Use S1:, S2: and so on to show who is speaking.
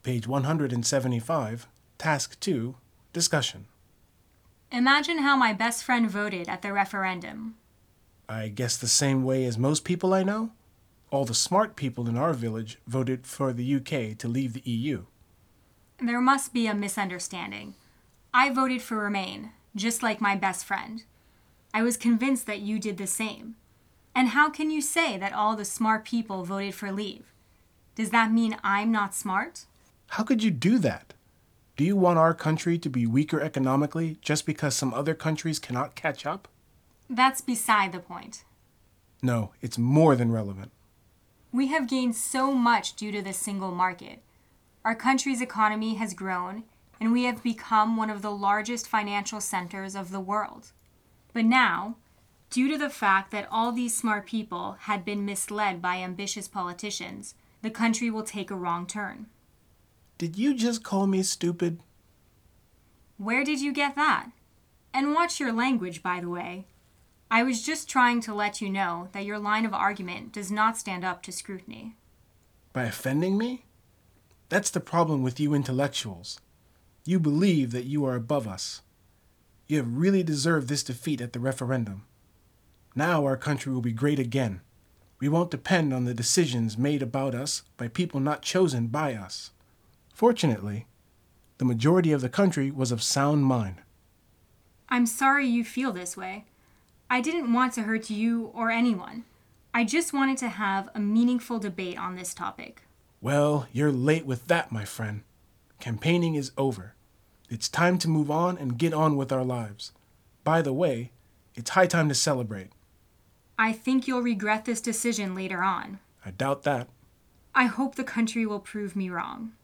S1: Page 175, Task 2, Discussion.
S2: Imagine how my best friend voted at the referendum.
S1: I guess the same way as most people I know. All the smart people in our village voted for the UK to leave the EU.
S2: There must be a misunderstanding. I voted for Remain, just like my best friend. I was convinced that you did the same. And how can you say that all the smart people voted for Leave? Does that mean I'm not smart?
S1: How could you do that? Do you want our country to be weaker economically just because some other countries cannot catch up?
S2: That's beside the point.
S1: No, it's more than relevant.
S2: We have gained so much due to the single market. Our country's economy has grown, and we have become one of the largest financial centers of the world. But now, due to the fact that all these smart people had been misled by ambitious politicians, the country will take a wrong turn.
S1: Did you just call me stupid?
S2: Where did you get that? And watch your language, by the way. I was just trying to let you know that your line of argument does not stand up to scrutiny.
S1: By offending me? That's the problem with you intellectuals. You believe that you are above us. You have really deserved this defeat at the referendum. Now our country will be great again. We won't depend on the decisions made about us by people not chosen by us. Fortunately, the majority of the country was of sound mind.
S2: I'm sorry you feel this way. I didn't want to hurt you or anyone. I just wanted to have a meaningful debate on this topic.
S1: Well, you're late with that, my friend. Campaigning is over. It's time to move on and get on with our lives. By the way, it's high time to celebrate.
S2: I think you'll regret this decision later on.
S1: I doubt that.
S2: I hope the country will prove me wrong.